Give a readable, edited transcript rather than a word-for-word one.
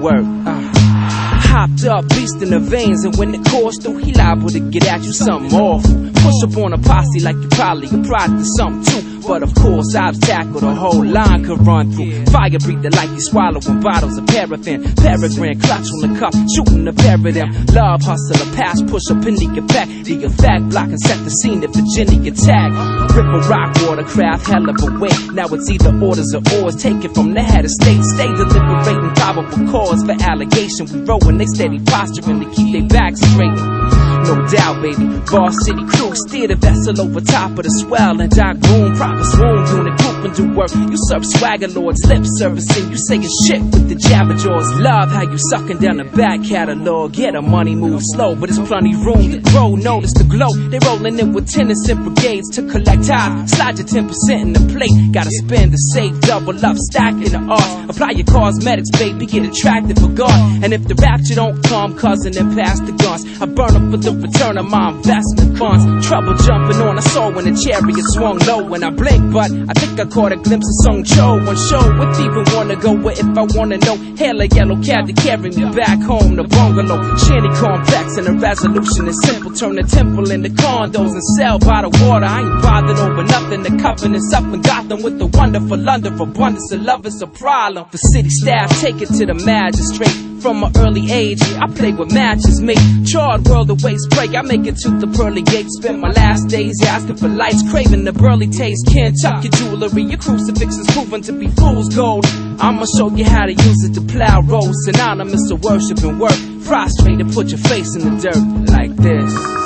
work. Hopped up, beast in the veins, and when it course through, he liable to get at you something awful. Push up on a posse like you probably a product of something too. But of course, obstacle the whole line could run through. Fire breather like you swallowing bottles of paraffin. Peregrine clutch on the cup, shooting a pair of them. Love hustler, pass, push up in the back. The effect block and set the scene if Virginia attack. Rip a rock watercraft, hell of a weight. Now it's either orders or oars. Take it from the head of state. Stay deliberating probable cause for allegation. We rowing, they steady posturing to keep their backs straight. No doubt, baby. Bar City crew, steer the vessel over top of the swell and dock room. Proper swoon unit, group and do work. You serve swagger lords, lip servicing. You saying shit with the jabber jaws. Love how you sucking down the back catalog. Yeah, the money moves slow, but there's plenty room to grow. Notice the glow. They rolling in with tenants and brigades to collect high. Slide your 10% in the plate. Gotta spend the save, double up, stacking the art. Apply your cosmetics, baby, get attractive for God. And if the rapture don't come, cousin, then pass the guns. I burn up for the return of my investment funds. Trouble jumping on, I saw when the chariot swung low. When I blinked, but I think I caught a glimpse of Song Cho. One show, with even wanna go where if I wanna know. Hail a yellow cab to carry me back home to bungalow. Shanty complex and the resolution is simple. Turn the temple into condos and sell by the water. I ain't bothered over nothing. The covenant's up in Gotham with the wonderful London. Abundance of love is a problem. For city staff, take it to the magistrate. From an early age, I play with matches, make charred world of waste break. I make it to the pearly gate, spent my last days asking for lights, craving the burly taste. Can't tuck your jewelry, your crucifix is proven to be fool's gold. I'ma show you how to use it to plow roads, synonymous to worship and work. Prostrate and put your face in the dirt like this.